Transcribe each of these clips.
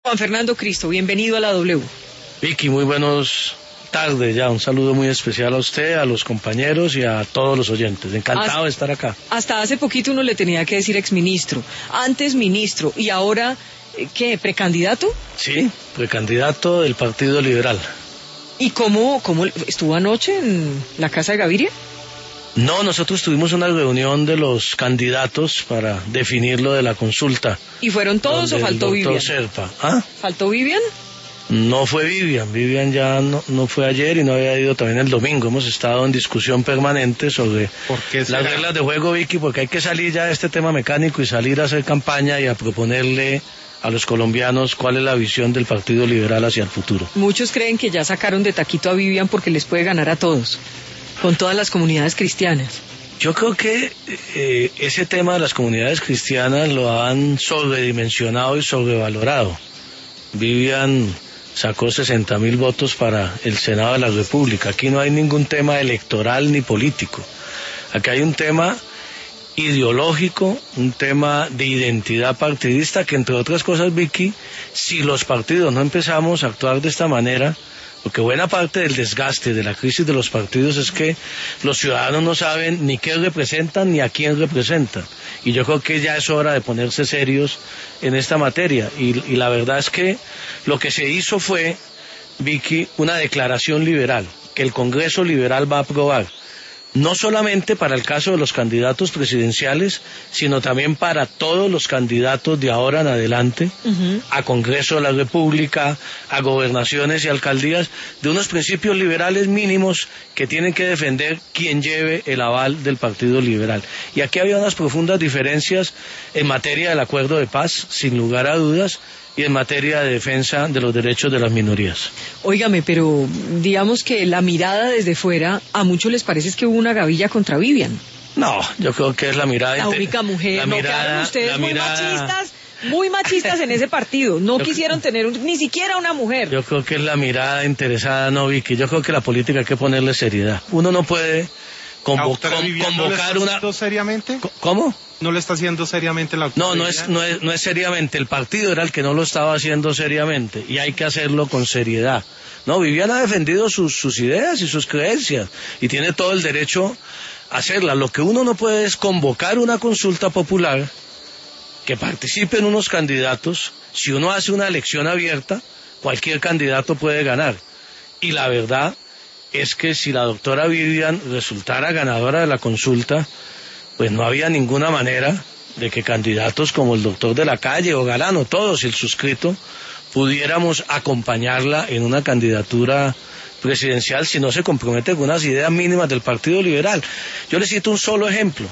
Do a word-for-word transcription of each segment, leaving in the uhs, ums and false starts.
Juan Fernando Cristo, bienvenido a la W. Vicky, muy buenos tardes ya, un saludo muy especial a usted, a los compañeros y a todos los oyentes. Encantado hasta, de estar acá. Hasta hace poquito uno le tenía que decir exministro, antes ministro y ahora, ¿qué? ¿Precandidato? Sí, precandidato del Partido Liberal. ¿Y cómo, cómo estuvo anoche en la casa de Gaviria? No, nosotros tuvimos una reunión de los candidatos para definir lo de la consulta. ¿Y fueron todos o faltó Vivian? Serpa. ¿Ah? ¿Faltó Vivian? No fue Vivian, Vivian ya no, no fue ayer y no había ido también el domingo. Hemos estado en discusión permanente sobre las reglas de juego, Vicky, porque hay que salir ya de este tema mecánico y salir a hacer campaña y a proponerle a los colombianos cuál es la visión del Partido Liberal hacia el futuro. Muchos creen que ya sacaron de taquito a Vivian porque les puede ganar a todos, con todas las comunidades cristianas. Yo creo que eh, ese tema de las comunidades cristianas lo han sobredimensionado y sobrevalorado. Vivian sacó sesenta mil votos para el Senado de la República. Aquí no hay ningún tema electoral ni político. Aquí hay un tema ideológico, un tema de identidad partidista que, entre otras cosas, Vicky, si los partidos no empezamos a actuar de esta manera, porque buena parte del desgaste de la crisis de los partidos es que los ciudadanos no saben ni qué representan ni a quién representan, y yo creo que ya es hora de ponerse serios en esta materia, y, y la verdad es que lo que se hizo fue, Vicky, una declaración liberal, que el Congreso Liberal va a aprobar, no solamente para el caso de los candidatos presidenciales, sino también para todos los candidatos de ahora en adelante, uh-huh. a Congreso de la República, a gobernaciones y alcaldías, de unos principios liberales mínimos que tienen que defender quien lleve el aval del Partido Liberal. Y aquí había unas profundas diferencias en materia del acuerdo de paz, sin lugar a dudas, y en materia de defensa de los derechos de las minorías. Óigame, pero digamos que la mirada desde fuera, a muchos les parece que hubo una gavilla contra Vivian. No, yo creo que es la mirada... La única mujer, la no mirada, quedaron ustedes la muy mirada... machistas, muy machistas en ese partido, no yo quisieron creo... tener un, ni siquiera una mujer. Yo creo que es la mirada interesada, no, Vicky, yo creo que la política hay que ponerle seriedad. Uno no puede convo con, convocar ¿no una... seriamente? ¿Cómo? ¿No lo está haciendo seriamente la No, no es, no, es, no es seriamente. El partido era el que no lo estaba haciendo seriamente y hay que hacerlo con seriedad. No, Vivian ha defendido sus, sus ideas y sus creencias y tiene todo el derecho a hacerla. Lo que uno no puede es convocar una consulta popular, que participen unos candidatos. Si uno hace una elección abierta, cualquier candidato puede ganar. Y la verdad es que si la doctora Vivian resultara ganadora de la consulta, pues no había ninguna manera de que candidatos como el doctor de la Calle o Galán, todos, el suscrito, pudiéramos acompañarla en una candidatura presidencial si no se compromete con unas ideas mínimas del Partido Liberal. Yo les cito un solo ejemplo.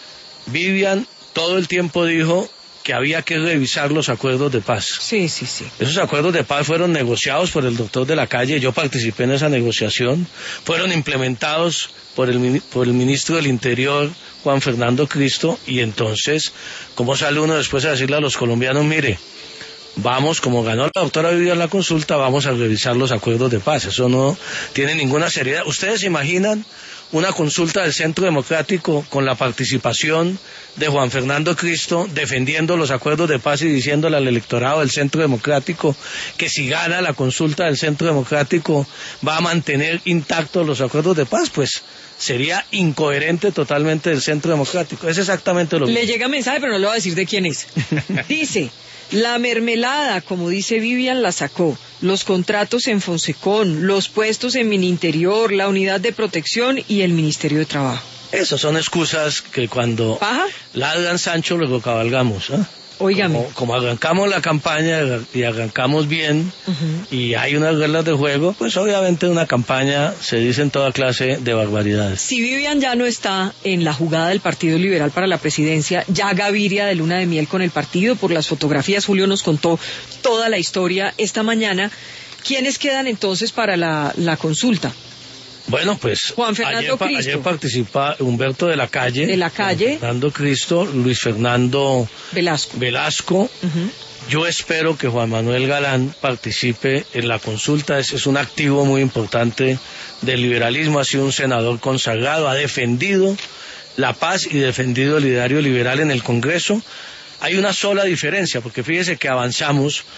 Vivian todo el tiempo dijo que había que revisar los acuerdos de paz. Sí, sí, sí. Esos acuerdos de paz fueron negociados por el doctor de la Calle, yo participé en esa negociación, fueron implementados por el, por el ministro del Interior, Juan Fernando Cristo, y entonces, ¿cómo sale uno después a decirle a los colombianos, mire, vamos, como ganó la doctora Vivian la consulta, vamos a revisar los acuerdos de paz? Eso no tiene ninguna seriedad. ¿Ustedes se imaginan una consulta del Centro Democrático con la participación de Juan Fernando Cristo defendiendo los acuerdos de paz y diciéndole al electorado del Centro Democrático que si gana la consulta del Centro Democrático va a mantener intactos los acuerdos de paz? Pues sería incoherente totalmente del Centro Democrático. Es exactamente lo mismo. Le llega mensaje, pero no le voy a decir de quién es. Dice: la mermelada, como dice Vivian, la sacó. Los contratos en Fonsecón, los puestos en Mininterior, la unidad de protección y el Ministerio de Trabajo. Esas son excusas que cuando ¿Paja? ladran Sancho luego cabalgamos, ¿eh? Óigame. Como, como arrancamos la campaña y arrancamos bien, uh-huh. y hay unas reglas de juego, pues obviamente en una campaña se dicen toda clase de barbaridades. Si Vivian ya no está en la jugada del Partido Liberal para la presidencia, ya Gaviria de luna de miel con el partido, por las fotografías, Julio nos contó toda la historia esta mañana. ¿Quiénes quedan entonces para la, la consulta? Bueno, pues Juan Fernando ayer, Cristo. ayer participa Humberto de la Calle, de la Calle, Fernando Cristo, Luis Fernando Velasco. Velasco. Uh-huh. Yo espero que Juan Manuel Galán participe en la consulta. Es, es un activo muy importante del liberalismo, ha sido un senador consagrado, ha defendido la paz y defendido el ideario liberal en el Congreso. Hay una sola diferencia, porque fíjese que avanzamos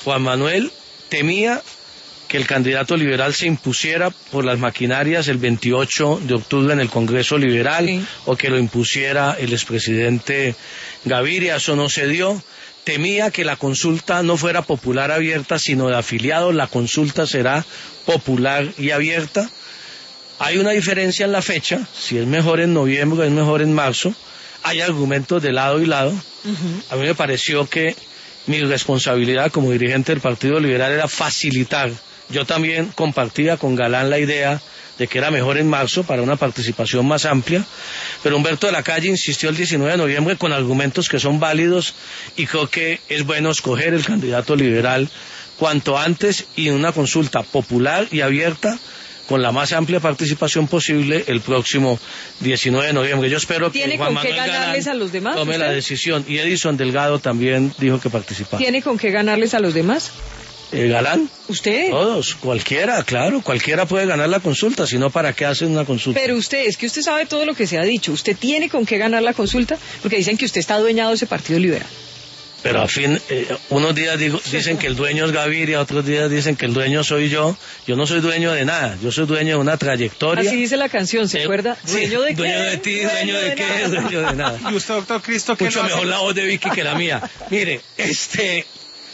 Juan Manuel temía que el candidato liberal se impusiera por las maquinarias el veintiocho de octubre en el Congreso Liberal, sí, o que lo impusiera el expresidente Gaviria. Eso no se dio. Temía que la consulta no fuera popular abierta, sino de afiliados. La consulta será popular y abierta. Hay una diferencia en la fecha, si es mejor en noviembre o es mejor en marzo. Hay argumentos de lado y lado. Uh-huh. A mí me pareció que mi responsabilidad como dirigente del Partido Liberal era facilitar. Yo también compartía con Galán la idea de que era mejor en marzo para una participación más amplia, pero Humberto de la Calle insistió el diecinueve de noviembre con argumentos que son válidos y creo que es bueno escoger el candidato liberal cuanto antes y en una consulta popular y abierta con la más amplia participación posible el próximo diecinueve de noviembre. Yo espero que Juan Manuel Galán a los demás, tome ¿usted? la decisión, y Edison Delgado también dijo que participaba. ¿Tiene con qué ganarles a los demás? Eh, ¿Galán? ¿Usted? Todos, cualquiera, claro, cualquiera puede ganar la consulta, si no, ¿para qué hacen una consulta? Pero usted, es que usted sabe todo lo que se ha dicho. ¿Usted tiene con qué ganar la consulta? Porque dicen que usted está adueñado de ese Partido Liberal. Pero a fin, eh, unos días digo, dicen que el dueño es Gaviria, otros días dicen que el dueño soy yo. Yo no soy dueño de nada, yo soy dueño de una trayectoria. Así dice la canción, ¿se eh, acuerda? Sí, ¿Dueño de qué? Dueño de ti, dueño, dueño de, de qué, nada. dueño de nada. Y usted, doctor Cristo, ¿qué Mucho no mejor hace? la voz de Vicky que la mía. Mire, este...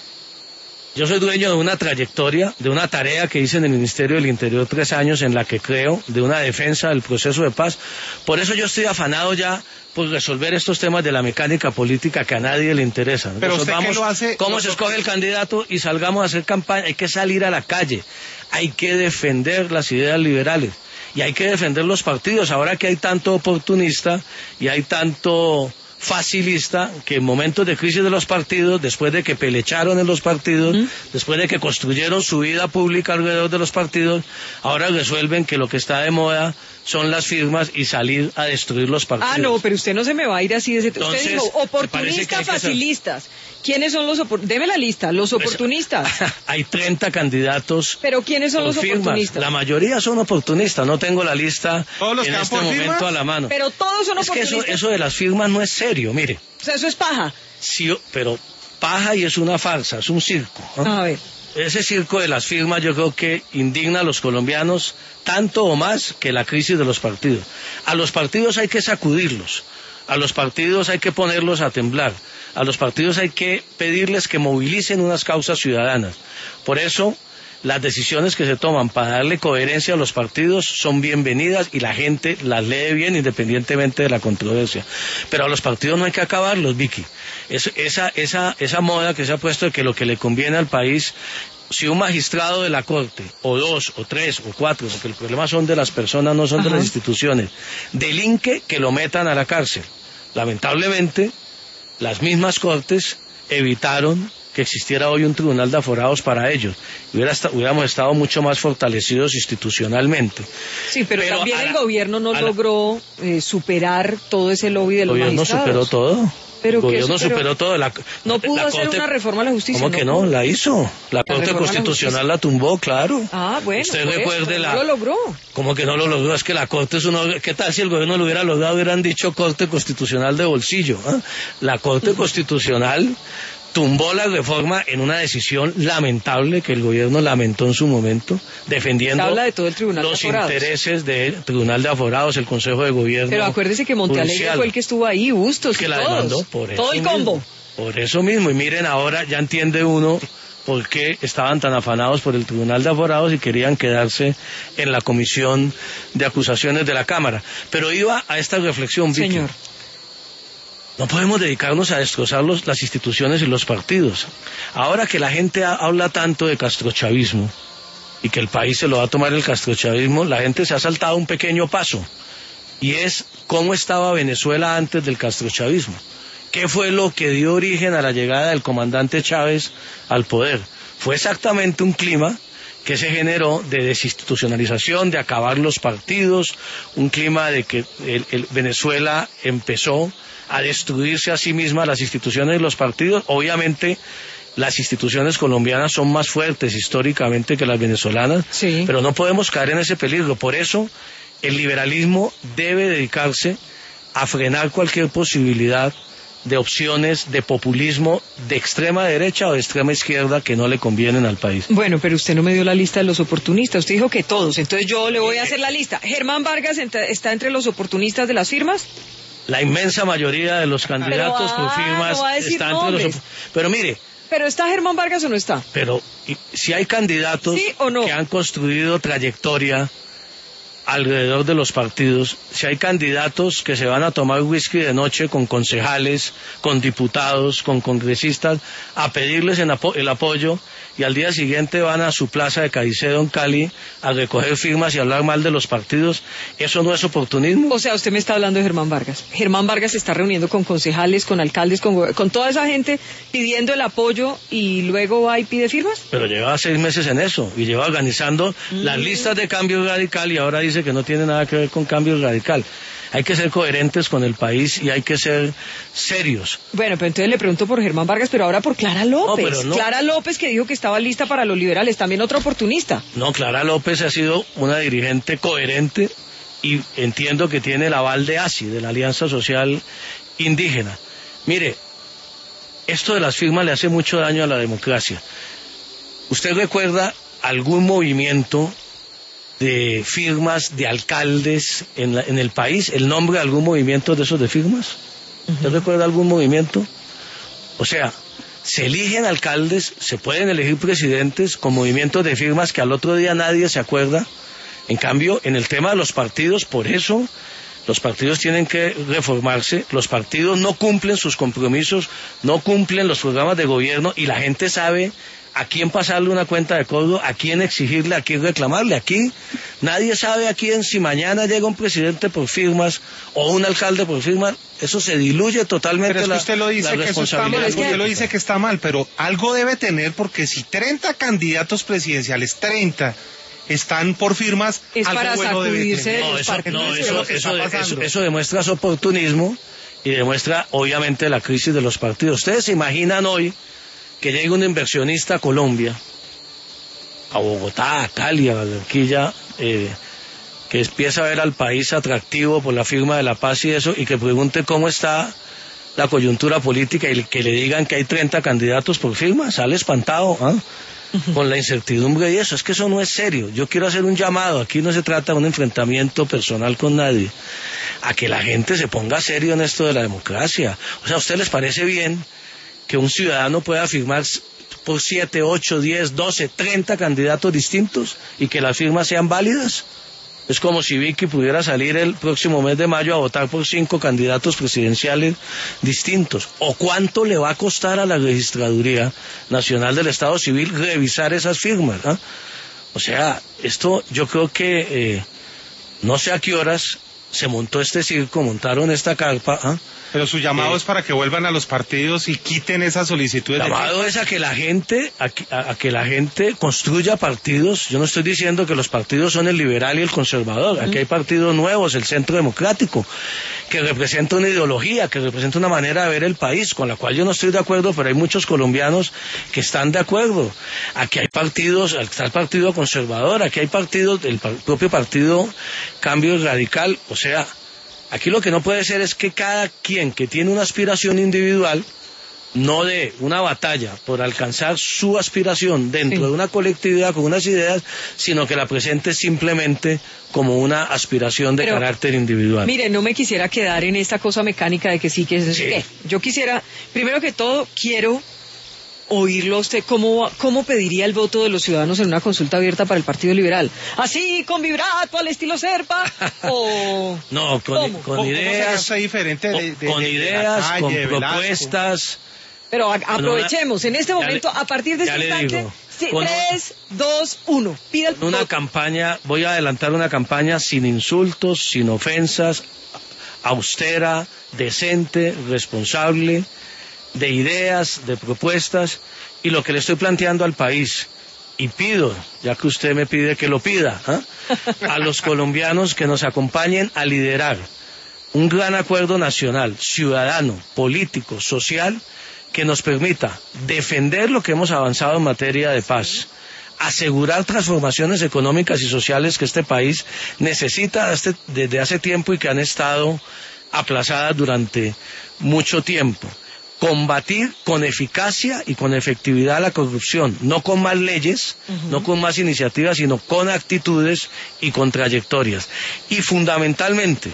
Yo soy dueño de una trayectoria, de una tarea que hice en el Ministerio del Interior tres años en la que creo, de una defensa del proceso de paz. Por eso yo estoy afanado ya por resolver estos temas de la mecánica política que a nadie le interesa. Pero usted Resolvamos que lo hace, cómo se escoge el candidato y salgamos a hacer campaña. Hay que salir a la calle, hay que defender las ideas liberales y hay que defender los partidos. Ahora que hay tanto oportunista y hay tanto facilista, que en momentos de crisis de los partidos, después de que pelecharon en los partidos, ¿Mm? después de que construyeron su vida pública alrededor de los partidos, ahora resuelven que lo que está de moda son las firmas y salir a destruir los partidos. Ah, no, pero usted no se me va a ir así de ese... Entonces, usted dijo, oportunistas, facilistas. Ser... ¿Quiénes son los oportunistas? Deme la lista, los oportunistas. Pues, hay treinta candidatos. ¿Pero quiénes son los firmas. oportunistas? La mayoría son oportunistas, no tengo la lista en este momento firmas? a la mano. Pero todos son es oportunistas. Que eso, eso de las firmas no es serio, mire. O sea, eso es paja. Sí, pero paja y es una farsa, es un circo. ¿no? A ver. Ese circo de las firmas yo creo que indigna a los colombianos tanto o más que la crisis de los partidos. A los partidos hay que sacudirlos, a los partidos hay que ponerlos a temblar, a los partidos hay que pedirles que movilicen unas causas ciudadanas. Por eso, las decisiones que se toman para darle coherencia a los partidos son bienvenidas y la gente las lee bien independientemente de la controversia. Pero a los partidos no hay que acabarlos, Vicky. Es, esa, esa, esa moda que se ha puesto de que lo que le conviene al país, si un magistrado de la Corte, o dos, o tres, o cuatro, porque el problema son de las personas, no son Ajá. de las instituciones, delinque, que lo metan a la cárcel. Lamentablemente, las mismas Cortes evitaron que existiera hoy un tribunal de aforados para ellos. Hubiera esta, hubiéramos estado mucho más fortalecidos institucionalmente. Sí, pero, pero también la, el gobierno no la, logró eh, superar todo ese lobby de los magistrados. El gobierno superó todo. Pero el gobierno superó, superó todo. La, no pudo la hacer Corte, una reforma a la justicia. ¿Cómo no que no? pudo. La hizo. La, la Corte Constitucional la, la tumbó, claro. Ah, bueno. Usted pues, recuerde la... no lo logró. ¿Cómo que no lo logró? Es que la Corte es uno... ¿Qué tal si el gobierno lo hubiera logrado? Hubieran dicho Corte Constitucional de bolsillo. ¿eh? La Corte Constitucional tumbó la reforma en una decisión lamentable que el gobierno lamentó en su momento, defendiendo habla de todo el tribunal los de aforados. intereses del Tribunal de Aforados, el Consejo de Gobierno. Pero acuérdese que Montealegre judicial, fue el que estuvo ahí, Bustos que y la todos, demandó por eso todo el combo. Mismo, por eso mismo, y miren ahora, ya entiende uno por qué estaban tan afanados por el Tribunal de Aforados y querían quedarse en la Comisión de Acusaciones de la Cámara. Pero iba a esta reflexión, Vicky. Señor. No podemos dedicarnos a destrozar los, las instituciones y los partidos. Ahora que la gente ha, habla tanto de castrochavismo y que el país se lo va a tomar el castrochavismo, la gente se ha saltado un pequeño paso y es cómo estaba Venezuela antes del castrochavismo. ¿Qué fue lo que dio origen a la llegada del comandante Chávez al poder? Fue exactamente un clima que se generó de desinstitucionalización, de acabar los partidos, un clima de que el, el Venezuela empezó a destruirse a sí misma las instituciones y los partidos. Obviamente las instituciones colombianas son más fuertes históricamente que las venezolanas, sí. pero no podemos caer en ese peligro. Por eso el liberalismo debe dedicarse a frenar cualquier posibilidad de opciones de populismo de extrema derecha o de extrema izquierda que no le convienen al país. Bueno, pero usted no me dio la lista de los oportunistas, usted dijo que todos, entonces yo le voy a hacer la lista. ¿Germán Vargas está entre los oportunistas de las firmas? La inmensa mayoría de los candidatos pero, ah, por firmas no está nombres. entre los... Pero mire... ¿Pero está Germán Vargas o no está? Pero si hay candidatos ¿Sí o no? que han construido trayectoria alrededor de los partidos, si hay candidatos que se van a tomar whisky de noche con concejales, con diputados, con congresistas, a pedirles el, apo el apoyo, y al día siguiente van a su plaza de Caicedo en Cali a recoger firmas y hablar mal de los partidos, ¿eso no es oportunismo? O sea, usted me está hablando de Germán Vargas. Germán Vargas se está reuniendo con concejales, con alcaldes, con, con toda esa gente pidiendo el apoyo y luego va y pide firmas. Pero lleva seis meses en eso y lleva organizando mm. las listas de Cambio Radical y ahora dice que no tiene nada que ver con Cambio Radical. Hay que ser coherentes con el país y hay que ser serios. Bueno, pero entonces le pregunto por Germán Vargas, pero ahora por Clara López. No, pero no. Clara López, que dijo que estaba lista para los liberales, también otra oportunista. No, Clara López ha sido una dirigente coherente y entiendo que tiene el aval de A S I, de la Alianza Social Indígena. Mire, esto de las firmas le hace mucho daño a la democracia. ¿Usted recuerda algún movimiento de firmas de alcaldes en, la, en el país, el nombre de algún movimiento de esos de firmas? ¿Usted uh-huh. recuerda algún movimiento? O sea, se eligen alcaldes, se pueden elegir presidentes con movimientos de firmas que al otro día nadie se acuerda. En cambio, en el tema de los partidos, por eso los partidos tienen que reformarse, los partidos no cumplen sus compromisos, no cumplen los programas de gobierno y la gente sabe a quién pasarle una cuenta de cobro, a quién exigirle, a quién reclamarle. Aquí nadie sabe a quién, si mañana llega un presidente por firmas o un alcalde por firmas, eso se diluye totalmente. Pero es que la, usted lo dice que eso está mal, usted lo dice que está mal, pero algo debe tener, porque si treinta candidatos presidenciales, treinta están por firmas, es algo para bueno sacudirse debe de no, los eso, partidos. no, eso, eso, eso, eso, eso, eso, eso demuestra su oportunismo y demuestra obviamente la crisis de los partidos. Ustedes se imaginan hoy que llegue un inversionista a Colombia, a Bogotá, a Cali, a Barranquilla, eh, que empieza a ver al país atractivo por la firma de la paz y eso, y que pregunte cómo está la coyuntura política y que le digan que hay treinta candidatos por firma, sale espantado, ¿eh? Uh-huh. Con la incertidumbre y eso, es que eso no es serio. Yo quiero hacer un llamado, aquí no se trata de un enfrentamiento personal con nadie, a que la gente se ponga serio en esto de la democracia. O sea, ¿a usted les parece bien que un ciudadano pueda firmar por siete, ocho, diez, doce, treinta candidatos distintos y que las firmas sean válidas? Es como si Vicky pudiera salir el próximo mes de mayo a votar por cinco candidatos presidenciales distintos. ¿O cuánto le va a costar a la Registraduría Nacional del Estado Civil revisar esas firmas? ¿eh? O sea, esto yo creo que eh, no sé a qué horas se montó este circo, montaron esta carpa. ¿eh? Pero su llamado eh, es para que vuelvan a los partidos y quiten esas solicitudes. El llamado de... es a que la gente, a que, a, a que la gente construya partidos. Yo no estoy diciendo que los partidos son el liberal y el conservador. Aquí hay partidos nuevos, el Centro Democrático, que representa una ideología, que representa una manera de ver el país, con la cual yo no estoy de acuerdo, pero hay muchos colombianos que están de acuerdo. Aquí hay partidos, está el Partido Conservador, aquí hay partidos, el propio Partido Cambio Radical, o sea, aquí lo que no puede ser es que cada quien que tiene una aspiración individual no dé una batalla por alcanzar su aspiración dentro sí. de una colectividad con unas ideas, sino que la presente simplemente como una aspiración de Pero, carácter individual. Mire, no me quisiera quedar en esta cosa mecánica de que sí, que es sí. ¿qué? Yo quisiera, primero que todo, quiero oírlo a usted, ¿cómo, ¿cómo pediría el voto de los ciudadanos en una consulta abierta para el Partido Liberal? ¿Así, con vibrato, al estilo Serpa? ¿O no, con, con ideas, diferente de, de, con, de, ideas calle, con de propuestas. Pero a, aprovechemos, en este momento, le, a partir de este instante, tres, dos, uno, pida el voto. Una campaña, voy a adelantar una campaña sin insultos, sin ofensas, austera, decente, responsable, de ideas, de propuestas, y lo que le estoy planteando al país, y pido, ya que usted me pide que lo pida, ¿eh? a los colombianos que nos acompañen a liderar un gran acuerdo nacional, ciudadano, político, social, que nos permita defender lo que hemos avanzado en materia de paz, asegurar transformaciones económicas y sociales que este país necesita desde hace tiempo y que han estado aplazadas durante mucho tiempo. Combatir con eficacia y con efectividad la corrupción, no con más leyes, uh-huh. no con más iniciativas, sino con actitudes y con trayectorias. Y fundamentalmente,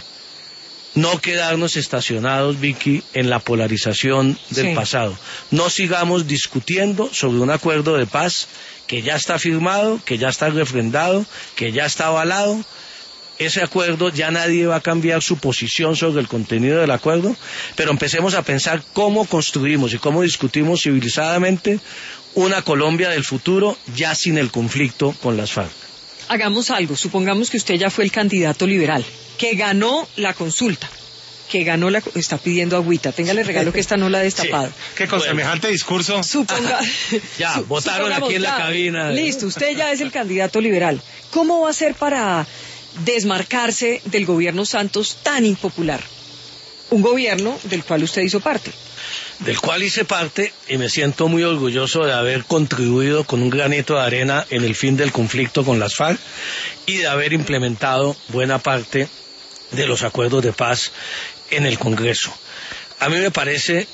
no quedarnos estacionados, Vicky, en la polarización del sí. pasado. No sigamos discutiendo sobre un acuerdo de paz que ya está firmado, que ya está refrendado, que ya está avalado. Ese acuerdo ya nadie va a cambiar su posición sobre el contenido del acuerdo, pero empecemos a pensar cómo construimos y cómo discutimos civilizadamente una Colombia del futuro ya sin el conflicto con las FARC. Hagamos algo, supongamos que usted ya fue el candidato liberal, que ganó la consulta, que ganó la... Está pidiendo agüita, téngale regalo que esta no la ha destapado. Sí. ¿Qué con bueno. semejante discurso? Suponga... ya, su, votaron aquí en la ya, cabina. Listo, usted ya es el candidato liberal. ¿Cómo va a hacer para desmarcarse del gobierno Santos tan impopular? Un gobierno del cual usted hizo parte. Del cual hice parte y me siento muy orgulloso de haber contribuido con un granito de arena en el fin del conflicto con las FARC y de haber implementado buena parte de los acuerdos de paz en el Congreso. A mí me parece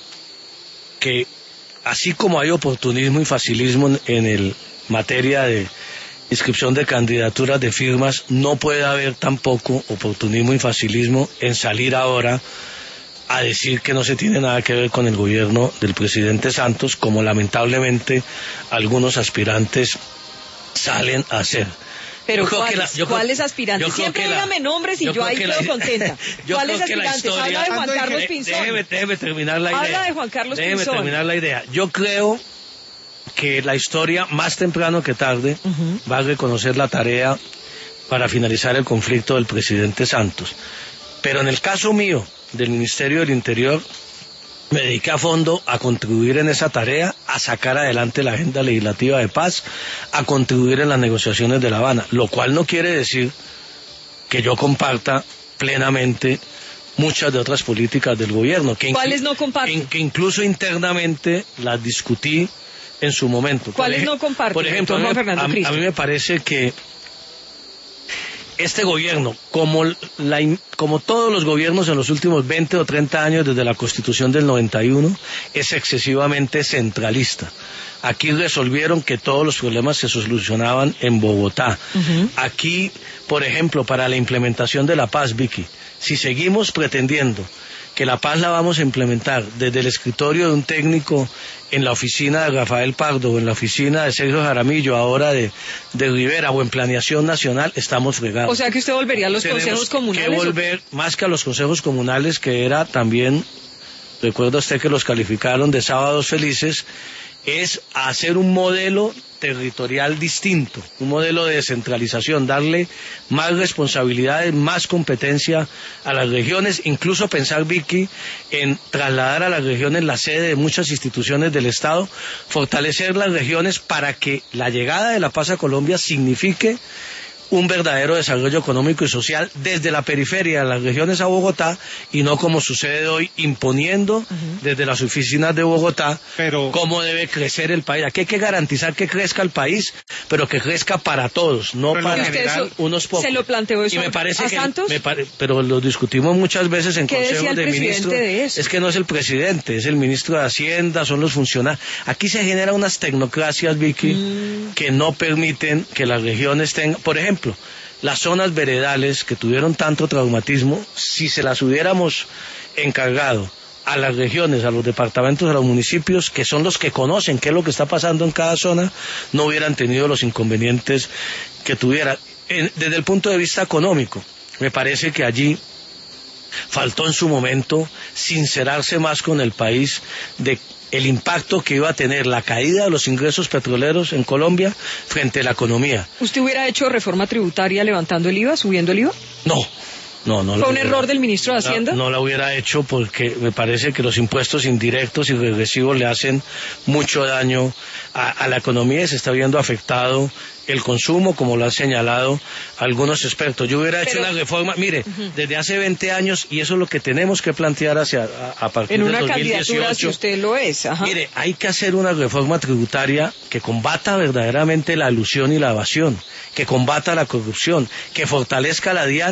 que así como hay oportunismo y facilismo en el materia de inscripción de candidaturas de firmas, no puede haber tampoco oportunismo y facilismo en salir ahora a decir que no se tiene nada que ver con el gobierno del presidente Santos, como lamentablemente algunos aspirantes salen a hacer. Pero ¿cuáles, la, yo ¿cuáles creo, aspirantes? Siempre dígame nombres y yo, yo ahí quedo la, contenta. ¿Cuáles aspirantes? Habla de Juan Carlos Pinzón. Déjeme, déjeme terminar la idea. Habla de Juan Carlos déjeme Pinzón. Déjeme terminar la idea. Yo creo que la historia, más temprano que tarde, uh-huh. va a reconocer la tarea para finalizar el conflicto del presidente Santos. Pero en el caso mío, del Ministerio del Interior, me dediqué a fondo a contribuir en esa tarea, a sacar adelante la agenda legislativa de paz, a contribuir en las negociaciones de La Habana, lo cual no quiere decir que yo comparta plenamente muchas de otras políticas del gobierno. Que ¿Cuáles no comparte? Que incluso internamente las discutí en su momento. ¿Cuáles no comparte? Por ejemplo, a, a, a mí me parece que este gobierno, como, la, como todos los gobiernos en los últimos veinte o treinta años desde la Constitución del noventa y uno, es excesivamente centralista. Aquí resolvieron que todos los problemas se solucionaban en Bogotá. Uh-huh. Aquí, por ejemplo, para la implementación de la paz, Vicky, si seguimos pretendiendo que la paz la vamos a implementar desde el escritorio de un técnico en la oficina de Rafael Pardo o en la oficina de Sergio Jaramillo, ahora de, de Rivera, o en Planeación Nacional, estamos fregados. O sea que usted volvería a los Tenemos consejos comunales. que volver, más que a los consejos comunales, que era también, recuerda usted que los calificaron de sábados felices, es hacer un modelo territorial distinto, un modelo de descentralización, darle más responsabilidades, más competencia a las regiones, incluso pensar, Vicky, en trasladar a las regiones la sede de muchas instituciones del Estado, fortalecer las regiones para que la llegada de la paz a Colombia signifique un verdadero desarrollo económico y social desde la periferia de las regiones a Bogotá, y no como sucede hoy, imponiendo uh-huh. desde las oficinas de Bogotá pero... cómo debe crecer el país. Aquí hay que garantizar que crezca el país, pero que crezca para todos, no pero para generar eso, unos pocos. ¿Se lo planteó eso y me parece a que, Santos? Me pare... Pero lo discutimos muchas veces en ¿Qué consejos de ministros. De eso? Es que no es el presidente, es el ministro de Hacienda, son los funcionarios. Aquí se generan unas tecnocracias, Vicky, mm. que no permiten que las regiones tengan, por ejemplo, las zonas veredales que tuvieron tanto traumatismo, si se las hubiéramos encargado a las regiones, a los departamentos, a los municipios, que son los que conocen qué es lo que está pasando en cada zona, no hubieran tenido los inconvenientes que tuvieran. En, desde el punto de vista económico, me parece que allí faltó en su momento sincerarse más con el país de el impacto que iba a tener la caída de los ingresos petroleros en Colombia frente a la economía. ¿Usted hubiera hecho reforma tributaria levantando el I V A, subiendo el I V A? No. No, no ¿Fue un error del ministro de Hacienda? No, no la hubiera hecho porque me parece que los impuestos indirectos y regresivos le hacen mucho daño a, a la economía, y se está viendo afectado el consumo, como lo han señalado algunos expertos. Yo hubiera Pero, hecho la reforma, mire, uh-huh. desde hace veinte años, y eso es lo que tenemos que plantear hacia a, a partir del dos mil dieciocho. En una candidatura, si usted lo es. Ajá. Mire, hay que hacer una reforma tributaria que combata verdaderamente la elusión y la evasión, que combata la corrupción, que fortalezca la DIAN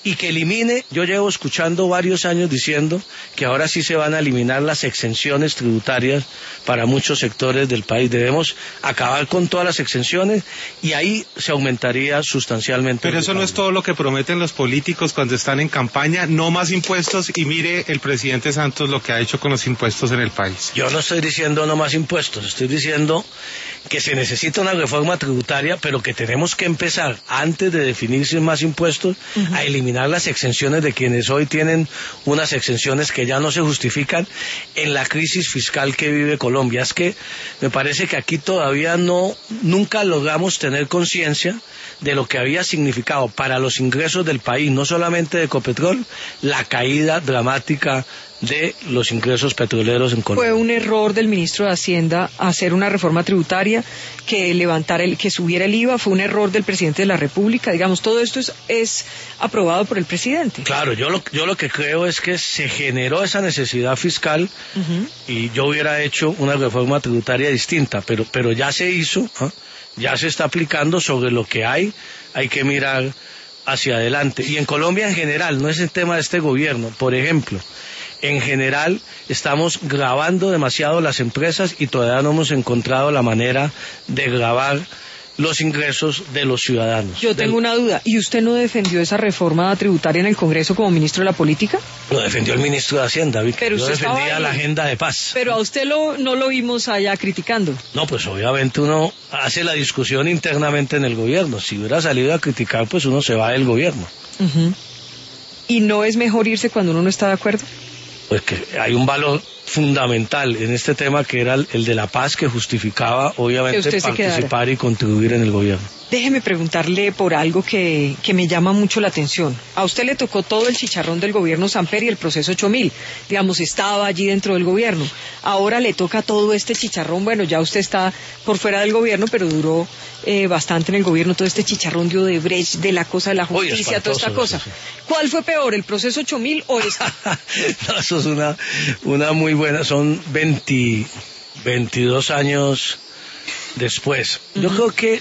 y que elimine, yo llevo escuchando varios años diciendo que ahora sí se van a eliminar las exenciones tributarias para muchos sectores del país. Debemos acabar con todas las exenciones y ahí se aumentaría sustancialmente. Pero eso no es todo lo que prometen los políticos cuando están en campaña, no más impuestos, y mire el presidente Santos lo que ha hecho con los impuestos en el país. Yo no estoy diciendo no más impuestos, estoy diciendo que se necesita una reforma tributaria, pero que tenemos que empezar, antes de definirse más impuestos, uh-huh. a eliminar las exenciones de quienes hoy tienen unas exenciones que ya no se justifican en la crisis fiscal que vive Colombia. Es que me parece que aquí todavía no, nunca logramos tener conciencia de lo que había significado para los ingresos del país, no solamente de Ecopetrol, la caída dramática de los ingresos petroleros en Colombia. Fue un error del ministro de Hacienda hacer una reforma tributaria que levantara el, que subiera el I V A, fue un error del presidente de la República, digamos, todo esto es, es aprobado por el presidente. Claro, yo lo, yo lo que creo es que se generó esa necesidad fiscal uh-huh. y yo hubiera hecho una reforma tributaria distinta, pero, pero ya se hizo, ¿eh? Ya se está aplicando. Sobre lo que hay, hay que mirar hacia adelante. Y en Colombia en general, no es el tema de este gobierno, por ejemplo, en general estamos gravando demasiado las empresas y todavía no hemos encontrado la manera de gravar los ingresos de los ciudadanos. Yo tengo del... una duda, ¿y usted no defendió esa reforma tributaria en el Congreso como ministro de la Política? Lo defendió el ministro de Hacienda, Vicky. Pero yo defendía la agenda de paz. Pero a usted lo, no lo vimos allá criticando. No, pues obviamente uno hace la discusión internamente en el gobierno. Si hubiera salido a criticar, pues uno se va del gobierno. Uh-huh. ¿Y no es mejor irse cuando uno no está de acuerdo? Pues que hay un valor fundamental en este tema que era el de la paz, que justificaba obviamente que participar y contribuir en el gobierno. Déjeme preguntarle por algo que, que me llama mucho la atención. A usted le tocó todo el chicharrón del gobierno Samper y el proceso ocho mil. Digamos, estaba allí dentro del gobierno. Ahora le toca todo este chicharrón. Bueno, ya usted está por fuera del gobierno, pero duró eh, bastante en el gobierno. Todo este chicharrón de Odebrecht, de la cosa de la justicia, toda esta cosa. Eso, sí. ¿Cuál fue peor, el proceso ocho mil o esto? No, eso es una, una muy buena. Son veinte, veintidós años después. Uh-huh. Yo creo que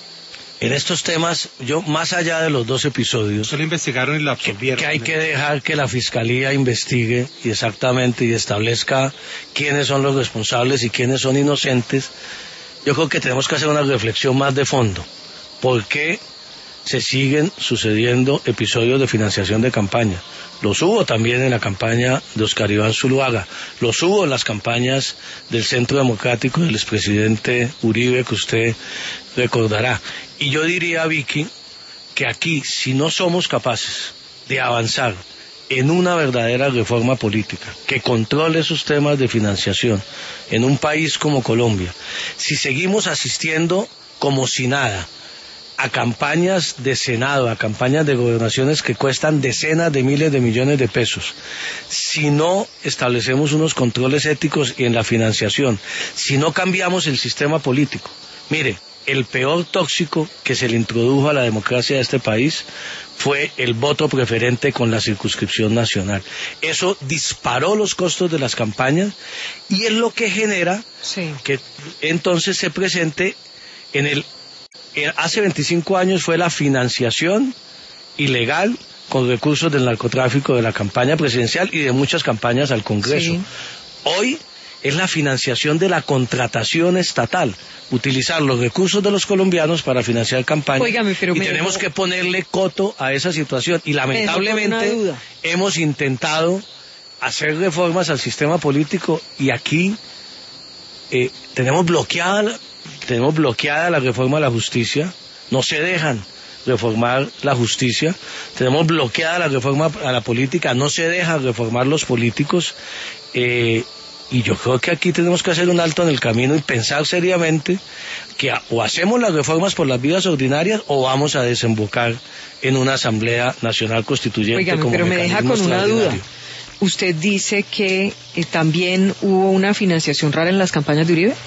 en estos temas, yo más allá de los dos episodios, solo investigaron y lo absorbieron. Que, que hay que dejar que la Fiscalía investigue y exactamente y establezca quiénes son los responsables y quiénes son inocentes. Yo creo que tenemos que hacer una reflexión más de fondo. ¿Por qué se siguen sucediendo episodios de financiación de campaña? Los hubo también en la campaña de Oscar Iván Zuluaga, los hubo en las campañas del Centro Democrático del expresidente Uribe, que usted recordará. Y yo diría, Vicky, que aquí, si no somos capaces de avanzar en una verdadera reforma política que controle esos temas de financiación en un país como Colombia, si seguimos asistiendo como si nada a campañas de Senado, a campañas de gobernaciones que cuestan decenas de miles de millones de pesos, si no establecemos unos controles éticos en la financiación, si no cambiamos el sistema político, mire, el peor tóxico que se le introdujo a la democracia de este país fue el voto preferente con la circunscripción nacional. Eso disparó los costos de las campañas y es lo que genera sí. que entonces se presente en el... Hace veinticinco años fue la financiación ilegal con recursos del narcotráfico de la campaña presidencial y de muchas campañas al Congreso. Sí. Hoy es la financiación de la contratación estatal, utilizar los recursos de los colombianos para financiar campañas. Óigame, pero y me tenemos dejó... que ponerle coto a esa situación y lamentablemente hemos intentado hacer reformas al sistema político y aquí eh, tenemos bloqueada tenemos bloqueada la reforma de la justicia, no se dejan reformar la justicia, tenemos bloqueada la reforma a la política, no se dejan reformar los políticos, eh, y yo creo que aquí tenemos que hacer un alto en el camino y pensar seriamente que o hacemos las reformas por las vías ordinarias o vamos a desembocar en una Asamblea Nacional Constituyente. Oigan, como pero me deja con una duda. ¿Usted dice que eh, también hubo una financiación rara en las campañas de Uribe?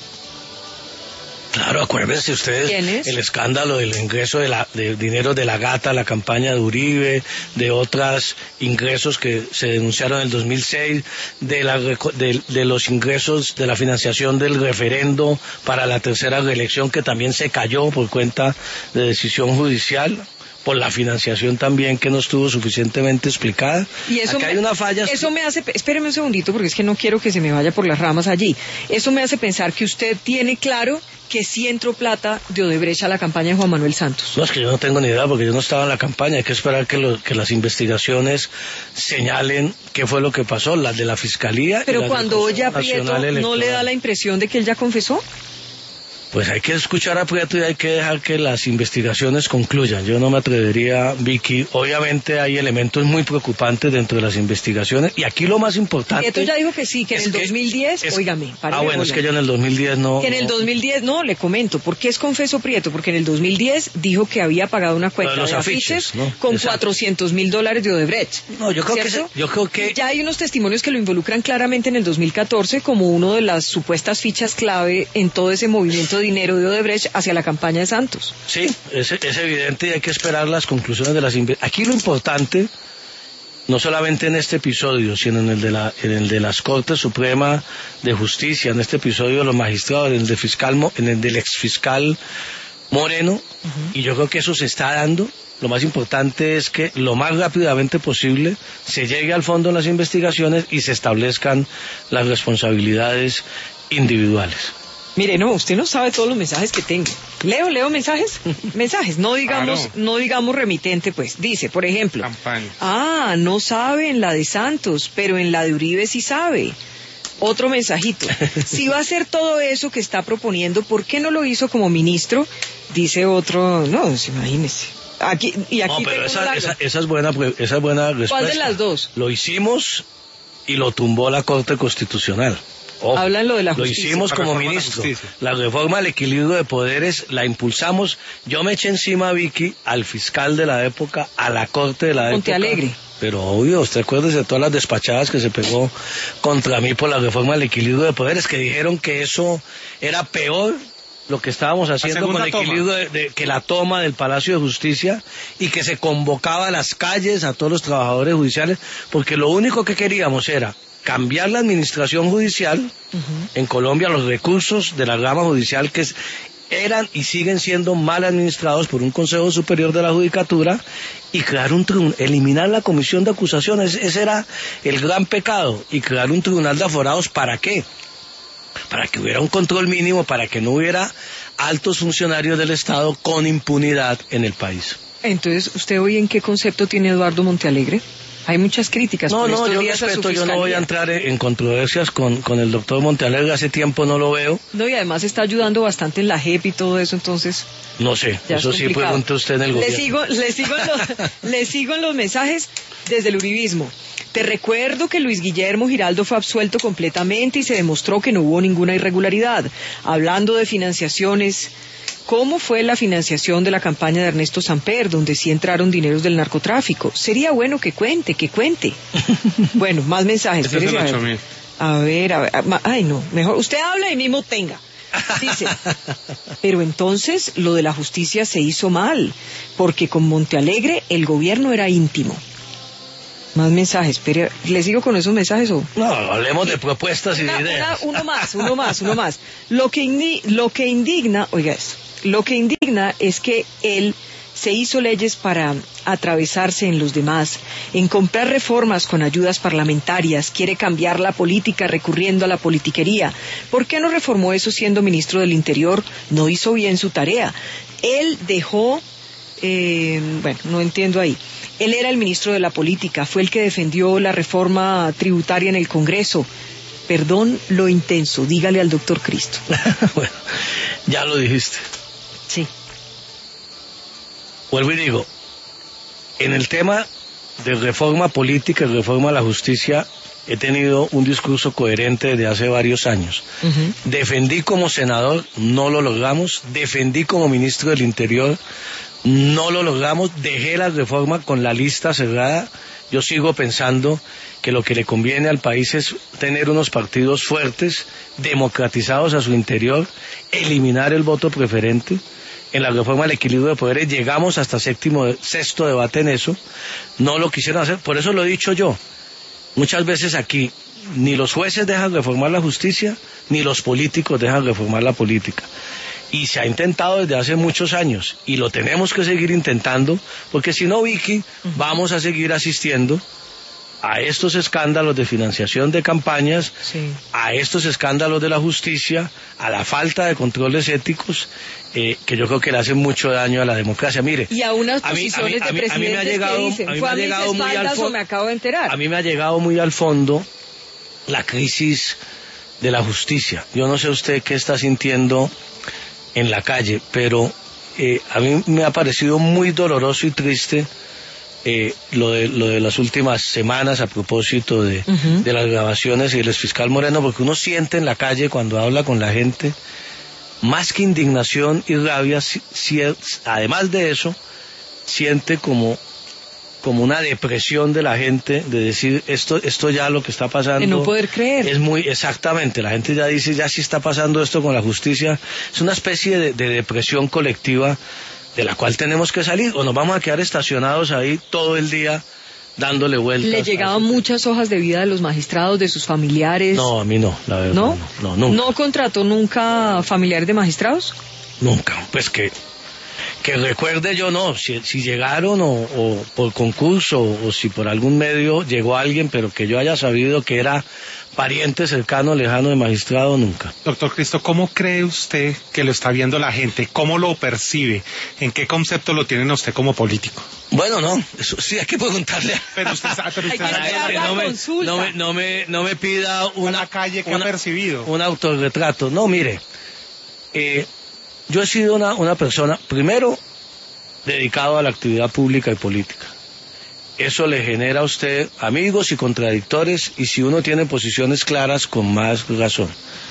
Claro, acuérdense ustedes el escándalo del ingreso de, la, de dinero de la Gata, la campaña de Uribe, de otros ingresos que se denunciaron en el dos mil seis, de, la, de, de los ingresos de la financiación del referendo para la tercera reelección que también se cayó por cuenta de decisión judicial. por la financiación también que no estuvo suficientemente explicada. Y eso Acá me, hay una falla. Eso me hace, espéreme un segundito porque es que no quiero que se me vaya por las ramas allí. Eso me hace pensar que usted tiene claro que sí entró plata de Odebrecht a la campaña de Juan Manuel Santos. No, es que yo no tengo ni idea porque yo no estaba en la campaña. Hay que esperar que, lo, que las investigaciones señalen qué fue lo que pasó, las de la Fiscalía. Pero y cuando oye a Prieto, ¿no le da la impresión de que él ya confesó? Pues hay que escuchar a Prieto y hay que dejar que las investigaciones concluyan. Yo no me atrevería, Vicky. Obviamente hay elementos muy preocupantes dentro de las investigaciones y aquí lo más importante... Prieto ya dijo que sí, que en el dos mil diez, es, óigame... Ah, bueno, es que yo en el dos mil diez no... Que en el dos mil diez, no, le comento, ¿por qué es confeso Prieto? Porque en el dos mil diez dijo que había pagado una cuenta de, de afiches, afiches ¿no? con cuatrocientos mil dólares de Odebrecht. No, yo creo, que se, yo creo que... Ya hay unos testimonios que lo involucran claramente en el dos mil catorce como uno de las supuestas fichas clave en todo ese movimiento de dinero de Odebrecht hacia la campaña de Santos. Sí, es, es evidente y hay que esperar las conclusiones de las investigaciones. Aquí lo importante, no solamente en este episodio, sino en el de la, en el de las Cortes Suprema de Justicia, en este episodio de los magistrados, en el de fiscal, en el del exfiscal Moreno, uh-huh. Y yo creo que eso se está dando. Lo más importante es que lo más rápidamente posible se llegue al fondo en las investigaciones y se establezcan las responsabilidades individuales. Mire, no, usted no sabe todos los mensajes que tengo. Leo, leo mensajes, mensajes, no digamos, claro. no digamos remitente, pues. Dice, por ejemplo, campaña. Ah, no sabe en la de Santos, pero en la de Uribe sí sabe. Otro mensajito. Si va a hacer todo eso que está proponiendo, ¿por qué no lo hizo como ministro? Dice otro, no, imagínese. Aquí, y aquí no, pero esa, esa, esa, es buena, esa es buena respuesta. ¿Cuál de las dos? Lo hicimos y lo tumbó la Corte Constitucional. Oh, Hablan lo de la justicia. Lo hicimos como ministro. La, la reforma al equilibrio de poderes la impulsamos. Yo me eché encima, Vicky, al fiscal de la época, a la Corte de la Monte época. Alegre. Pero obvio, usted acuérdese de todas las despachadas que se pegó contra mí por la reforma al equilibrio de poderes, que dijeron que eso era peor lo que estábamos haciendo con el equilibrio de, de, que la toma del Palacio de Justicia, y que se convocaba a las calles a todos los trabajadores judiciales, porque lo único que queríamos era cambiar la administración judicial. Uh-huh. En Colombia los recursos de la rama judicial que eran y siguen siendo mal administrados por un Consejo Superior de la Judicatura, y crear un tribunal, eliminar la comisión de acusaciones. Ese era el gran pecado, y crear un tribunal de aforados. ¿Para qué? Para que hubiera un control mínimo, para que no hubiera altos funcionarios del Estado con impunidad en el país. Entonces, ¿usted hoy en qué concepto tiene Eduardo Montealegre? Hay muchas críticas. No, por no, estos yo días respeto, a su yo no voy a entrar en controversias con, con el doctor Montealegre, hace tiempo no lo veo. No, y además está ayudando bastante en la J E P y todo eso, entonces... No sé, eso sí pregunte usted en el le gobierno. Sigo, le, sigo en los, le sigo en los mensajes desde el uribismo. Te recuerdo que Luis Guillermo Giraldo fue absuelto completamente y se demostró que no hubo ninguna irregularidad. Hablando de financiaciones... ¿Cómo fue la financiación de la campaña de Ernesto Samper, donde sí entraron dineros del narcotráfico? Sería bueno que cuente, que cuente. Bueno, más mensajes. Este es el ocho mil. A ver, a ver, a ver, ay no, mejor usted habla y mismo tenga. Dice, pero entonces lo de la justicia se hizo mal, porque con Montealegre el gobierno era íntimo. Más mensajes, pero ¿le sigo con esos mensajes o...? No, hablemos de propuestas y una, de ideas. Una, uno más, uno más, uno más. Lo que, indi, lo que indigna, oiga esto, lo que indigna es que él se hizo leyes para atravesarse en los demás, en comprar reformas con ayudas parlamentarias, quiere cambiar la política recurriendo a la politiquería. ¿Por qué no reformó eso siendo ministro del Interior? No hizo bien su tarea. Él dejó, eh, bueno, no entiendo ahí. Él era el ministro de la política, fue el que defendió la reforma tributaria en el Congreso. Perdón lo intenso, dígale al doctor Cristo. Bueno, ya lo dijiste. Sí. Vuelvo y digo, en el tema de reforma política y reforma a la justicia, he tenido un discurso coherente desde hace varios años. Uh-huh. Defendí como senador, no lo logramos. Defendí como ministro del Interior, no lo logramos. Dejé la reforma con la lista cerrada. Yo sigo pensando que lo que le conviene al país es tener unos partidos fuertes, democratizados a su interior, eliminar el voto preferente. En la reforma del equilibrio de poderes llegamos hasta séptimo, sexto debate en eso. No lo quisieron hacer, por eso lo he dicho yo. Muchas veces aquí, ni los jueces dejan reformar la justicia, ni los políticos dejan reformar la política. Y se ha intentado desde hace muchos años, y lo tenemos que seguir intentando, porque si no, Vicky, uh-huh. vamos a seguir asistiendo a estos escándalos de financiación de campañas, sí. a estos escándalos de la justicia, a la falta de controles éticos, eh, que yo creo que le hacen mucho daño a la democracia. Mire, y a unas posiciones a mí, a mí, de presidentes a mí me ha llegado, que dicen, a mí fue me ha llegado muy al fondo, me acabo de enterar. A mí me ha llegado muy al fondo la crisis de la justicia. Yo no sé usted qué está sintiendo en la calle, pero eh, a mí me ha parecido muy doloroso y triste eh, lo de lo de las últimas semanas a propósito de, uh-huh. de las grabaciones y el exfiscal Moreno, porque uno siente en la calle cuando habla con la gente más que indignación y rabia, si, si, además de eso siente como como una depresión de la gente, de decir esto esto ya lo que está pasando, de no poder creer, es muy exactamente, la gente ya dice ya sí está pasando esto con la justicia, es una especie de, de depresión colectiva de la cual tenemos que salir, o nos vamos a quedar estacionados ahí todo el día dándole vueltas. ¿Le llegaban muchas hojas de vida de los magistrados, de sus familiares? No, a mí no, la verdad. ¿No? No, no, nunca. ¿No contrató nunca familiares de magistrados? Nunca, pues que que recuerde yo no, si, si llegaron o, o por concurso o si por algún medio llegó alguien, pero que yo haya sabido que era pariente cercano, lejano de magistrado, nunca. Doctor Cristo, ¿cómo cree usted que lo está viendo la gente? ¿Cómo lo percibe? ¿En qué concepto lo tienen a usted como político? Bueno, no, eso sí hay que preguntarle. Pero usted, pero usted sabe, no, me, no, me, no, me, no me pida una, una calle que una, ha percibido. Un autorretrato. No, mire, eh, yo he sido una, una persona, primero, dedicado a la actividad pública y política. Eso le genera a usted amigos y contradictores, y si uno tiene posiciones claras, con más razón.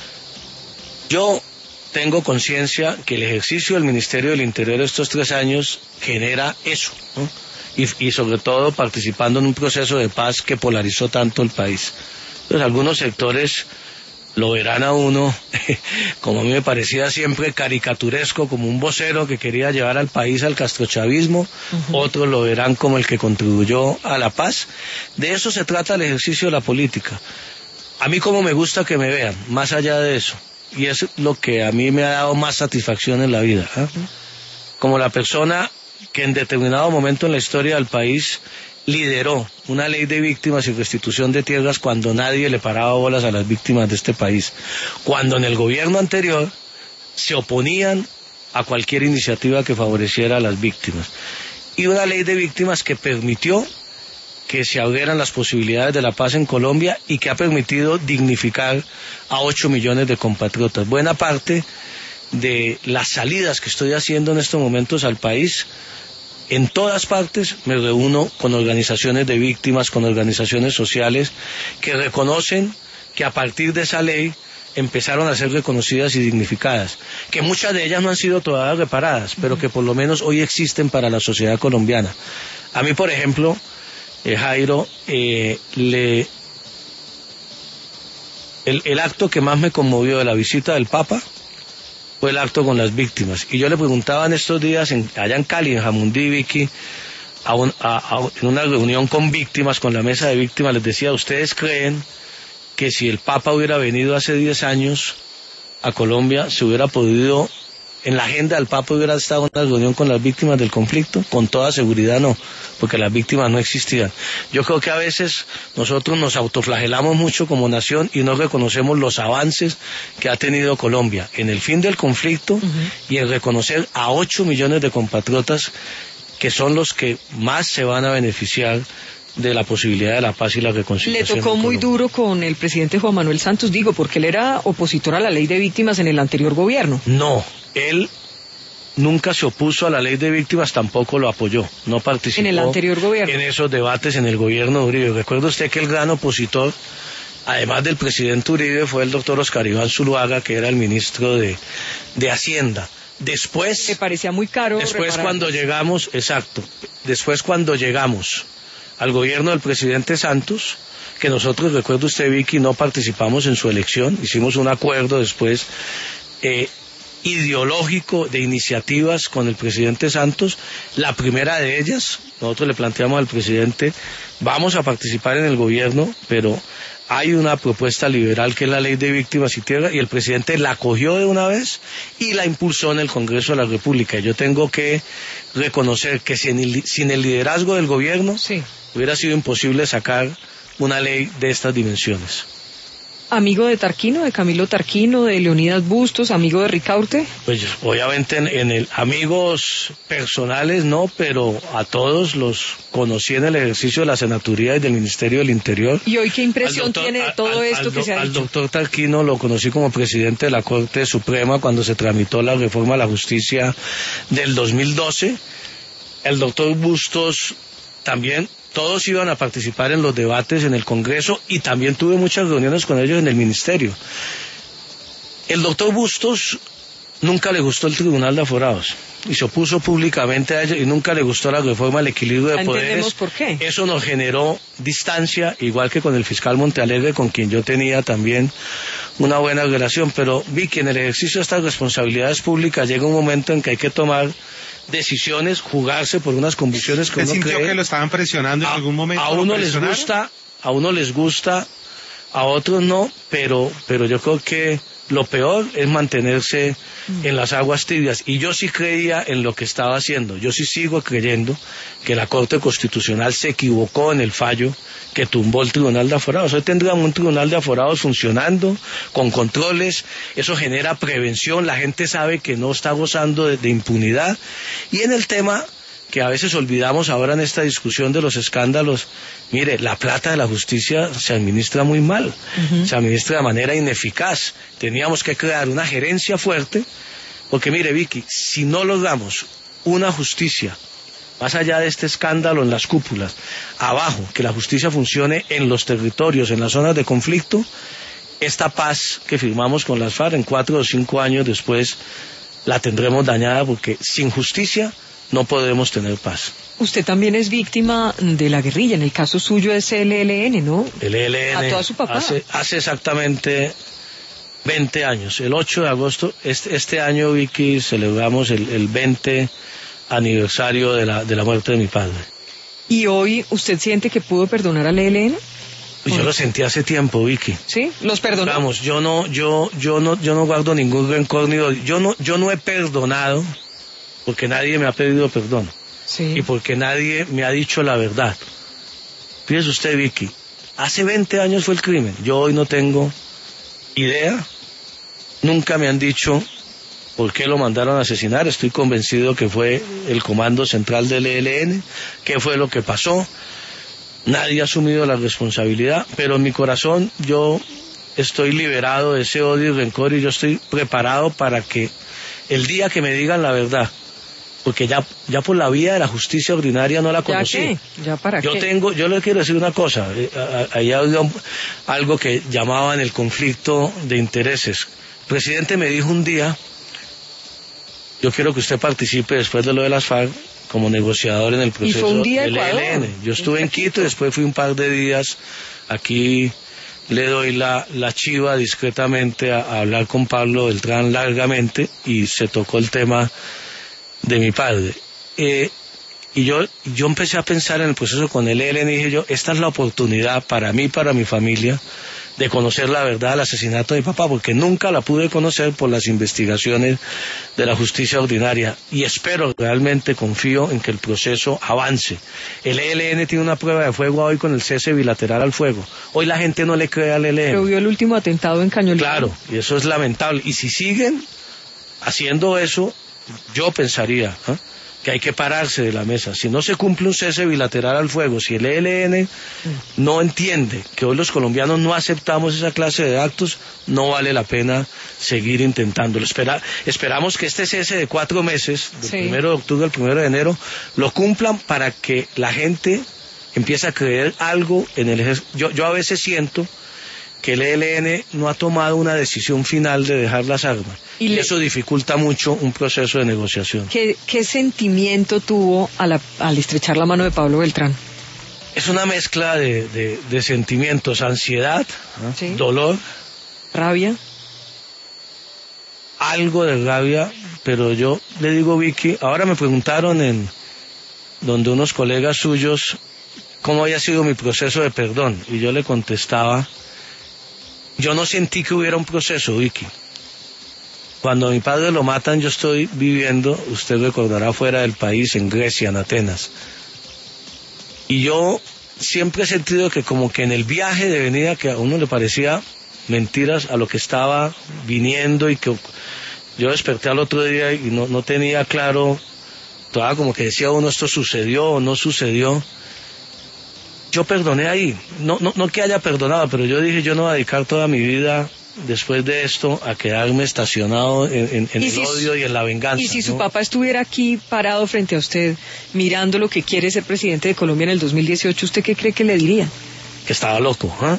Yo tengo conciencia que el ejercicio del Ministerio del Interior estos tres años genera eso, ¿no? y, y sobre todo participando en un proceso de paz que polarizó tanto el país. Entonces algunos sectores lo verán a uno, como a mí me parecía siempre caricaturesco, como un vocero que quería llevar al país al castrochavismo, uh-huh. otros lo verán como el que contribuyó a la paz. De eso se trata el ejercicio de la política. A mí como me gusta que me vean, más allá de eso, y es lo que a mí me ha dado más satisfacción en la vida, ¿eh? Uh-huh. Como la persona que en determinado momento en la historia del país lideró una ley de víctimas y restitución de tierras cuando nadie le paraba bolas a las víctimas de este país, cuando en el gobierno anterior se oponían a cualquier iniciativa que favoreciera a las víctimas, y una ley de víctimas que permitió que se abrieran las posibilidades de la paz en Colombia y que ha permitido dignificar a ocho millones de compatriotas. Buena parte de las salidas que estoy haciendo en estos momentos al país, en todas partes me reúno con organizaciones de víctimas, con organizaciones sociales que reconocen que a partir de esa ley empezaron a ser reconocidas y dignificadas, que muchas de ellas no han sido todavía reparadas, pero que por lo menos hoy existen para la sociedad colombiana. A mí, por ejemplo, eh, Jairo, eh, le, el, el acto que más me conmovió de la visita del Papa fue el acto con las víctimas, y yo le preguntaba en estos días en, allá en Cali, en Jamundí, Vicky, a un, a, a, en una reunión con víctimas, con la mesa de víctimas, les decía, ¿ustedes creen que si el Papa hubiera venido hace diez años a Colombia, se hubiera podido, en la agenda del Papa hubiera estado una reunión con las víctimas del conflicto? Con toda seguridad no, porque las víctimas no existían. Yo creo que a veces nosotros nos autoflagelamos mucho como nación y no reconocemos los avances que ha tenido Colombia en el fin del conflicto, uh-huh. y en reconocer a ocho millones de compatriotas que son los que más se van a beneficiar de la posibilidad de la paz y la reconciliación. Le tocó muy duro con el presidente Juan Manuel Santos, digo, porque él era opositor a la ley de víctimas en el anterior gobierno. No, él nunca se opuso a la ley de víctimas, tampoco lo apoyó, no participó en el anterior gobierno en esos debates en el gobierno de Uribe. Recuerda usted que el gran opositor, además del presidente Uribe, fue el doctor Oscar Iván Zuluaga, que era el ministro de, de Hacienda. Después... Que parecía muy caro. Después reparar. cuando llegamos, exacto, después cuando llegamos al gobierno del presidente Santos, que nosotros, recuerda usted, Vicky, no participamos en su elección, hicimos un acuerdo después eh, ideológico de iniciativas con el presidente Santos. La primera de ellas, nosotros le planteamos al presidente, vamos a participar en el gobierno, pero hay una propuesta liberal que es la ley de víctimas y tierra, y el presidente la cogió de una vez y la impulsó en el Congreso de la República. Yo tengo que reconocer que sin el, sin el liderazgo del gobierno sí. hubiera sido imposible sacar una ley de estas dimensiones. ¿Amigo de Tarquino, de Camilo Tarquino, de Leonidas Bustos, amigo de Ricaurte? Pues obviamente en, en el amigos personales no, pero a todos los conocí en el ejercicio de la senaduría y del Ministerio del Interior. ¿Y hoy qué impresión doctor, tiene de todo al, esto al, que se ha al dicho? Al doctor Tarquino lo conocí como presidente de la Corte Suprema cuando se tramitó la reforma a la justicia del dos mil doce. El doctor Bustos también. Todos iban a participar en los debates en el Congreso y también tuve muchas reuniones con ellos en el Ministerio. El doctor Bustos nunca le gustó el Tribunal de Aforados y se opuso públicamente a ello y nunca le gustó la reforma al equilibrio de poderes. ¿Entendemos por qué? Eso nos generó distancia, igual que con el fiscal Montealegre, con quien yo tenía también una buena relación. Pero vi que en el ejercicio de estas responsabilidades públicas llega un momento en que hay que tomar decisiones, jugarse por unas convicciones que uno cree. ¿Sintió que lo estaban presionando en a, algún momento? A uno les gusta, a uno les gusta, a otros no, pero, pero yo creo que lo peor es mantenerse mm. en las aguas tibias. Y yo sí creía en lo que estaba haciendo. Yo sí sigo creyendo que la Corte Constitucional se equivocó en el fallo que tumbó el Tribunal de Aforados. Hoy tendríamos un Tribunal de Aforados funcionando, con controles, eso genera prevención, la gente sabe que no está gozando de, de impunidad. Y en el tema que a veces olvidamos ahora en esta discusión de los escándalos, mire, la plata de la justicia se administra muy mal, uh-huh. se administra de manera ineficaz. Teníamos que crear una gerencia fuerte, porque mire, Vicky, si no logramos una justicia más allá de este escándalo en las cúpulas, abajo, que la justicia funcione en los territorios, en las zonas de conflicto, esta paz que firmamos con las FARC en cuatro o cinco años después la tendremos dañada, porque sin justicia no podremos tener paz. Usted también es víctima de la guerrilla, en el caso suyo es el E L N, ¿no? El E L N. ¿Mató a su papá? Hace, hace exactamente veinte años, el ocho de agosto, este, este año, Vicky, celebramos el, el veinte aniversario de la, de la muerte de mi padre. ¿Y hoy usted siente que pudo perdonar al E L N? Pues yo lo sentí hace tiempo, Vicky. ¿Sí? ¿Los perdonó? Vamos, yo no, yo, yo no, yo no guardo ningún rencor ni odio. Yo no, yo no he perdonado porque nadie me ha pedido perdón. Sí. Y porque nadie me ha dicho la verdad. Fíjese usted, Vicky, hace veinte años fue el crimen. Yo hoy no tengo idea. Nunca me han dicho por qué lo mandaron a asesinar. Estoy convencido que fue el comando central del E L N. ¿Qué fue lo que pasó? Nadie ha asumido la responsabilidad, pero en mi corazón yo estoy liberado de ese odio y rencor, y yo estoy preparado para que el día que me digan la verdad, porque ya, ya por la vía de la justicia ordinaria no la conocí. ¿Ya qué? ¿Ya para yo qué? tengo, yo le quiero decir una cosa, allá había algo que llamaban el conflicto de intereses. El presidente me dijo un día: yo quiero que usted participe después de lo de las FARC como negociador en el proceso ¿Y fue un día del E L N. Yo estuve en Quito y después fui un par de días aquí. Le doy la, la chiva discretamente a, a hablar con Pablo Beltrán largamente, y se tocó el tema de mi padre. Eh, y yo, yo empecé a pensar en el proceso con el E L N y dije yo, esta es la oportunidad para mí, para mi familia, de conocer la verdad del asesinato de mi papá, porque nunca la pude conocer por las investigaciones de la justicia ordinaria, y espero, realmente confío en que el proceso avance. El E L N tiene una prueba de fuego hoy con el cese bilateral al fuego. Hoy la gente no le cree al E L N. Pero vio el último atentado en Cañolito. Claro, y eso es lamentable. Y si siguen haciendo eso, yo pensaría ¿eh? que hay que pararse de la mesa. Si no se cumple un cese bilateral al fuego, si el E L N no entiende que hoy los colombianos no aceptamos esa clase de actos, no vale la pena seguir intentándolo. Espera, esperamos que este cese de cuatro meses, del sí. primero de octubre al primero de enero, lo cumplan para que la gente empiece a creer algo en el ejército. Yo, yo a veces siento que el E L N no ha tomado una decisión final de dejar las armas. Y, le... y eso dificulta mucho un proceso de negociación. ¿Qué, qué sentimiento tuvo a la, al estrechar la mano de Pablo Beltrán? Es una mezcla de, de, de sentimientos: ansiedad, ¿no? ¿Sí? Dolor, rabia. Algo de rabia, pero yo le digo, Vicky, ahora me preguntaron en donde unos colegas suyos cómo había sido mi proceso de perdón, y yo le contestaba yo no sentí que hubiera un proceso, Vicky. Cuando a mi padre lo matan, yo estoy viviendo, usted recordará, fuera del país, en Grecia, en Atenas. Y yo siempre he sentido que como que en el viaje de venida, que a uno le parecía mentiras a lo que estaba viniendo, y que yo desperté al otro día y no, no tenía claro, todavía como que decía uno, esto sucedió o no sucedió. Yo perdoné ahí, no, no, no que haya perdonado, pero yo dije, yo no voy a dedicar toda mi vida después de esto a quedarme estacionado en, en, en el si odio y en la venganza. Y si ¿no? su papá estuviera aquí parado frente a usted, mirando lo que quiere ser presidente de Colombia en el dos mil dieciocho, ¿usted qué cree que le diría? Que estaba loco, ¿eh?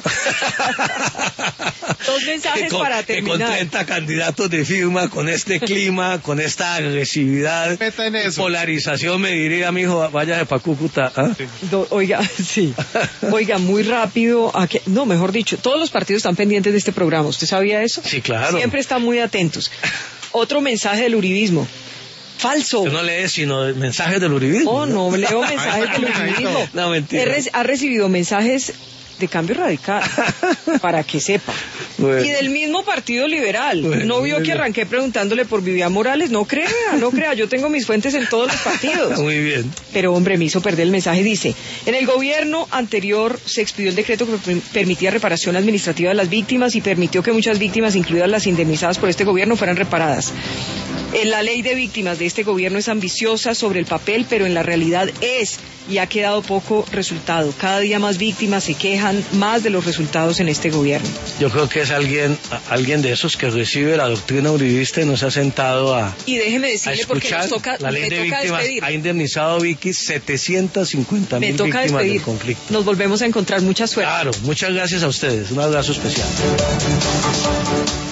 Dos mensajes con, para terminar. Que con treinta candidatos de firma, con este clima, con esta agresividad, polarización, me diría, mijo, váyase para Cúcuta. ¿eh? Sí. Do, oiga, sí. Oiga, muy rápido. ¿A qué? No, mejor dicho, todos los partidos están pendientes de este programa. ¿Usted sabía eso? Sí, claro. Siempre están muy atentos. Otro mensaje del uribismo. Falso. Usted no lee sino mensajes del uribismo. Oh, no, leo mensajes del uribismo. No, mentira. He, ha recibido mensajes de Cambio Radical, para que sepa. Bueno. Y del mismo Partido Liberal. Bueno, ¿no vio que arranqué preguntándole por Vivian Morales? No crea, no crea, yo tengo mis fuentes en todos los partidos. Muy bien. Pero hombre, me hizo perder el mensaje. Dice, en el gobierno anterior se expidió el decreto que permitía reparación administrativa de las víctimas y permitió que muchas víctimas, incluidas las indemnizadas por este gobierno, fueran reparadas. La ley de víctimas de este gobierno es ambiciosa sobre el papel, pero en la realidad es, y ha quedado poco resultado. Cada día más víctimas se quejan más de los resultados en este gobierno. Yo creo que es alguien alguien de esos que recibe la doctrina uribista y nos ha sentado a Y déjeme decirle, porque nos toca, la ley me de toca víctimas. despedir. Ha indemnizado, Vicky, setecientas cincuenta mil víctimas despedir. del conflicto. Nos volvemos a encontrar, mucha suerte. Claro, muchas gracias a ustedes. Un abrazo especial.